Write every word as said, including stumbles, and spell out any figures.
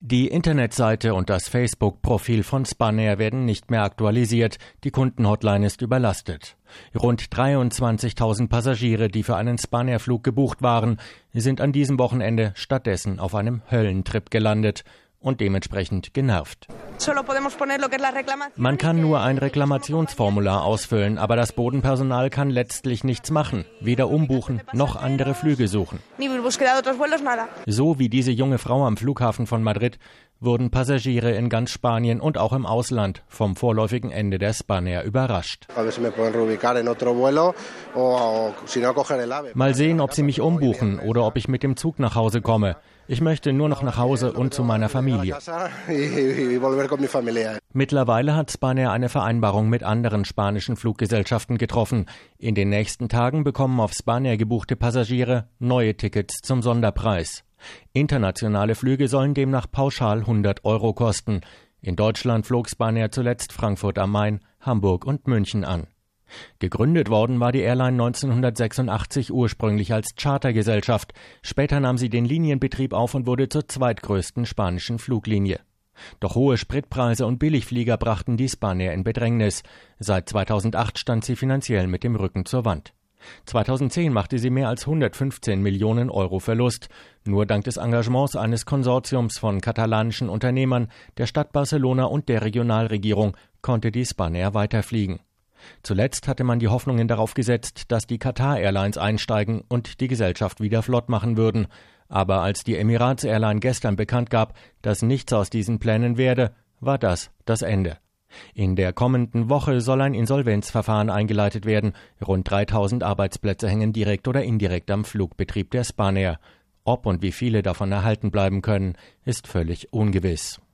Die Internetseite und das Facebook-Profil von Spanair werden nicht mehr aktualisiert. Die Kundenhotline ist überlastet. Rund dreiundzwanzigtausend Passagiere, die für einen Spanair-Flug gebucht waren, sind an diesem Wochenende stattdessen auf einem Höllentrip gelandet und dementsprechend genervt. Man kann nur ein Reklamationsformular ausfüllen, aber das Bodenpersonal kann letztlich nichts machen, weder umbuchen noch andere Flüge suchen. So wie diese junge Frau am Flughafen von Madrid wurden Passagiere in ganz Spanien und auch im Ausland vom vorläufigen Ende der Spanair überrascht. Mal sehen, ob sie mich umbuchen oder ob ich mit dem Zug nach Hause komme. Ich möchte nur noch nach Hause und zu meiner Familie. Mittlerweile hat Spanair eine Vereinbarung mit anderen spanischen Fluggesellschaften getroffen. In den nächsten Tagen bekommen auf Spanair gebuchte Passagiere neue Tickets zum Sonderpreis. Internationale Flüge sollen demnach pauschal hundert Euro kosten. In Deutschland flog Spanair zuletzt Frankfurt am Main, Hamburg und München an. Gegründet worden war die Airline neunzehnhundertsechsundachtzig ursprünglich als Chartergesellschaft. Später nahm sie den Linienbetrieb auf und wurde zur zweitgrößten spanischen Fluglinie. Doch hohe Spritpreise und Billigflieger brachten die Spanair in Bedrängnis. Seit zweitausendacht stand sie finanziell mit dem Rücken zur Wand. zweitausendzehn machte sie mehr als hundertfünfzehn Millionen Euro Verlust. Nur dank des Engagements eines Konsortiums von katalanischen Unternehmern, der Stadt Barcelona und der Regionalregierung konnte die Spanair weiterfliegen. Zuletzt hatte man die Hoffnungen darauf gesetzt, dass die Qatar Airlines einsteigen und die Gesellschaft wieder flott machen würden. Aber als die Emirates Airline gestern bekannt gab, dass nichts aus diesen Plänen werde, war das das Ende. In der kommenden Woche soll ein Insolvenzverfahren eingeleitet werden. Rund dreitausend Arbeitsplätze hängen direkt oder indirekt am Flugbetrieb der Spanair. Ob und wie viele davon erhalten bleiben können, ist völlig ungewiss.